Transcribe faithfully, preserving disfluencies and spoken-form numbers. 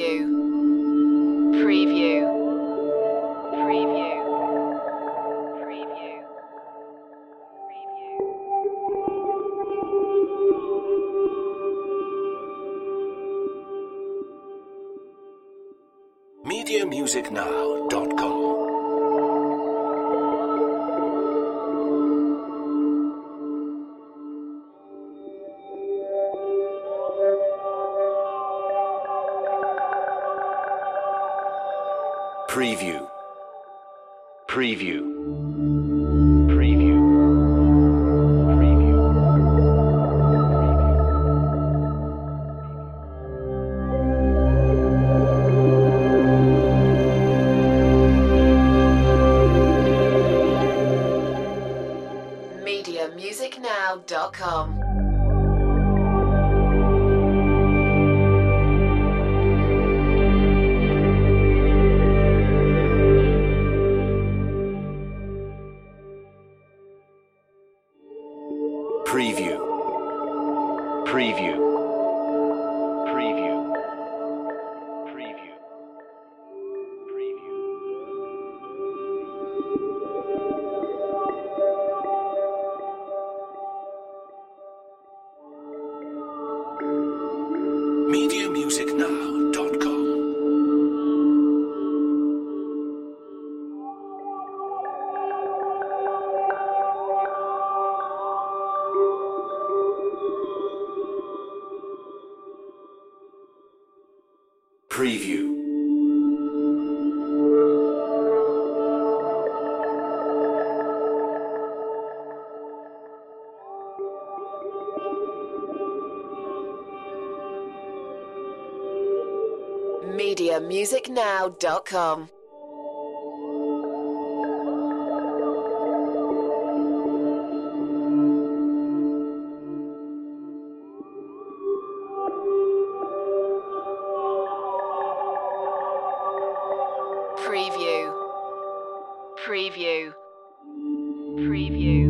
Preview. Preview. Preview. Preview. media music now dot com. Preview. Preview. Preview. Preview. media music now dot com. Preview. Preview. Preview. Preview. Preview. media music now dot com. Preview. media music now dot com. Preview. Preview. Preview.